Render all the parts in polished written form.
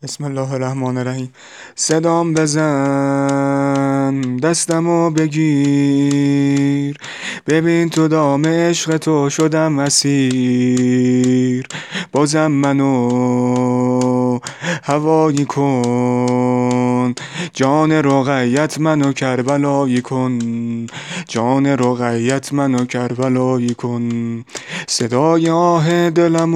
بسم الله الرحمن الرحیم. صدام بزن، دستمو بگیر، ببین تو دام عشق تو شدم اسیر. بازم منو هوایی کن، جان رقیت منو کربلایی کن، جان رقیت منو کربلایی کن. صدای آه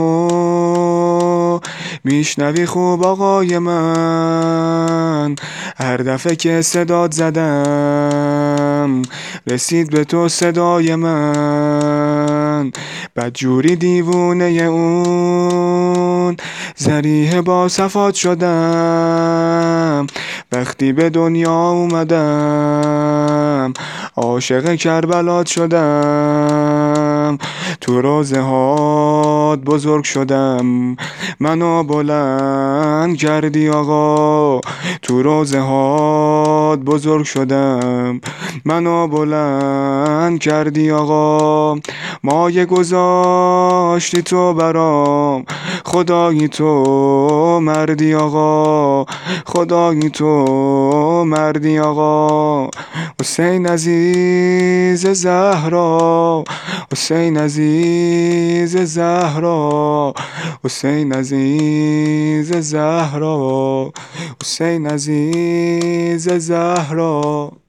دلمو میشنوی خوب آقای من، هر دفعه که صدات زدم رسید به تو صدای من. بدجوری دیوونه اون ذریح با صفات شدم، وقتی به دنیا اومدم عاشق کربلات شدم. تو روزه هات بزرگ شدم، منو بلند کردی آقا. تو روزه هات بزرگ شدم، منو بلند کردی آقا. مایه گذاشتی تو برام، خدایی تو مردی آقا، خدایی تو مردی آقا. حسین عزیز زهرا، حسین عزیز زهرا، حسین عزیز زهرا، حسین عزیز زهرا.